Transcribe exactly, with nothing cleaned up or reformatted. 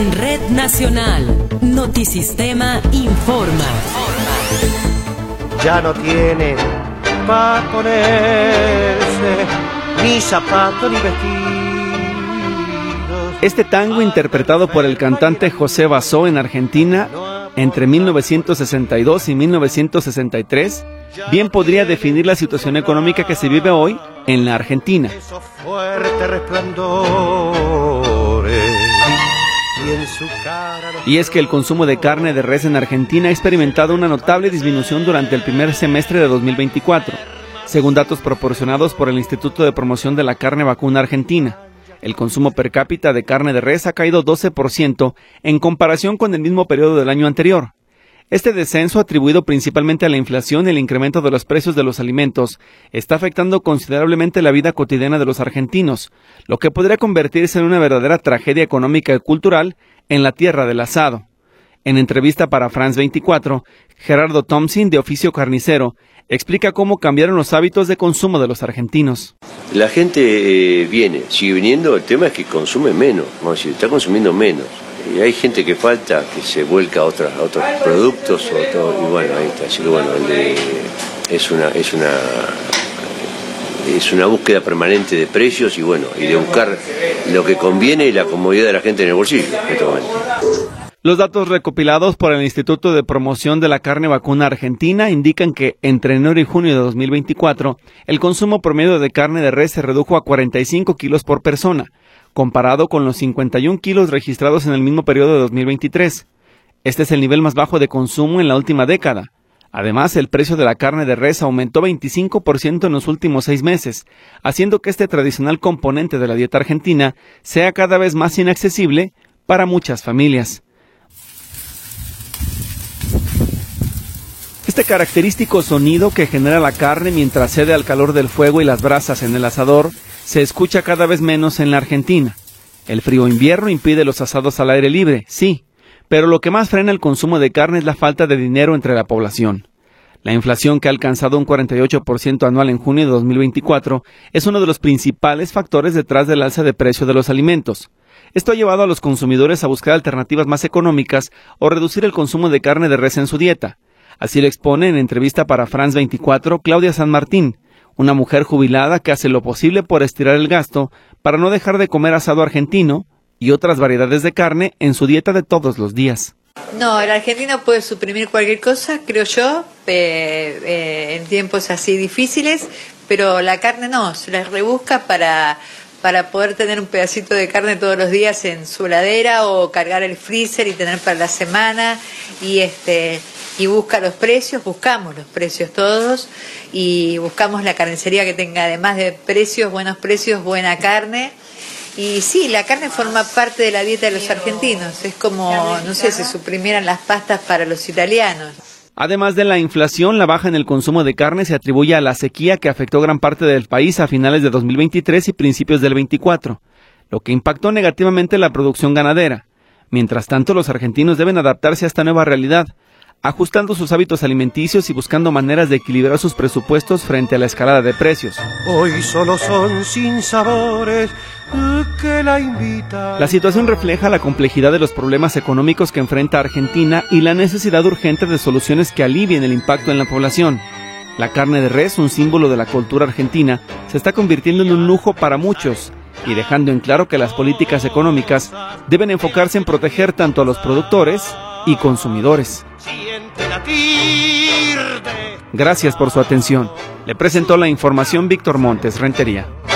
En Red Nacional, Notisistema informa. Ya no tiene pa' ponerse ni zapato ni vestidos. Este tango, interpretado por el cantante José Bazó en Argentina entre mil novecientos sesenta y dos y mil novecientos sesenta y tres, bien podría definir la situación económica que se vive hoy en la Argentina. Y es que el consumo de carne de res en Argentina ha experimentado una notable disminución durante el primer semestre de dos mil veinticuatro, según datos proporcionados por el Instituto de Promoción de la Carne Vacuna Argentina. El consumo per cápita de carne de res ha caído doce por ciento en comparación con el mismo periodo del año anterior. Este descenso, atribuido principalmente a la inflación y el incremento de los precios de los alimentos, está afectando considerablemente la vida cotidiana de los argentinos, lo que podría convertirse en una verdadera tragedia económica y cultural en la tierra del asado. En entrevista para France veinticuatro, Gerardo Thompson, de oficio carnicero, explica cómo cambiaron los hábitos de consumo de los argentinos. La gente eh, viene, sigue viniendo, el tema es que consume menos, vamos a decir, está consumiendo menos. Y hay gente que falta, que se vuelca a, otras, a otros productos, o todo, y bueno, ahí está. Así que bueno, el de, es una es una es una búsqueda permanente de precios y bueno, y de buscar lo que conviene y la comodidad de la gente en el bolsillo en este momento. Los datos recopilados por el Instituto de Promoción de la Carne Vacuna Argentina indican que entre enero y junio de dos mil veinticuatro, el consumo promedio de carne de res se redujo a cuarenta y cinco kilos por persona, comparado con los cincuenta y un kilos registrados en el mismo periodo de dos mil veintitrés. Este es el nivel más bajo de consumo en la última década. Además, el precio de la carne de res aumentó veinticinco por ciento en los últimos seis meses, haciendo que este tradicional componente de la dieta argentina sea cada vez más inaccesible para muchas familias. Este característico sonido que genera la carne mientras cede al calor del fuego y las brasas en el asador se escucha cada vez menos en la Argentina. El frío invierno impide los asados al aire libre, sí, pero lo que más frena el consumo de carne es la falta de dinero entre la población. La inflación, que ha alcanzado un cuarenta y ocho por ciento anual en junio de dos mil veinticuatro, es uno de los principales factores detrás del alza de precio de los alimentos. Esto ha llevado a los consumidores a buscar alternativas más económicas o reducir el consumo de carne de res en su dieta. Así lo expone en entrevista para France veinticuatro Claudia San Martín, una mujer jubilada que hace lo posible por estirar el gasto para no dejar de comer asado argentino y otras variedades de carne en su dieta de todos los días. No, el argentino puede suprimir cualquier cosa, creo yo, eh, eh, en tiempos así difíciles, pero la carne no, se la rebusca para, para poder tener un pedacito de carne todos los días en su heladera o cargar el freezer y tener para la semana y este... y busca los precios, buscamos los precios todos y buscamos la carnicería que tenga además de precios, buenos precios, buena carne. Y sí, la carne forma parte de la dieta de los argentinos, es como, no sé, si suprimieran las pastas para los italianos. Además de la inflación, la baja en el consumo de carne se atribuye a la sequía que afectó gran parte del país a finales de dos mil veintitrés y principios del veinticuatro, lo que impactó negativamente la producción ganadera. Mientras tanto, los argentinos deben adaptarse a esta nueva realidad, ajustando sus hábitos alimenticios y buscando maneras de equilibrar sus presupuestos frente a la escalada de precios. Hoy solo son sinsabores que la invitan. La situación refleja la complejidad de los problemas económicos que enfrenta Argentina y la necesidad urgente de soluciones que alivien el impacto en la población. La carne de res, un símbolo de la cultura argentina, se está convirtiendo en un lujo para muchos y dejando en claro que las políticas económicas deben enfocarse en proteger tanto a los productores y consumidores. Gracias por su atención. Le presentó la información Víctor Montes Rentería.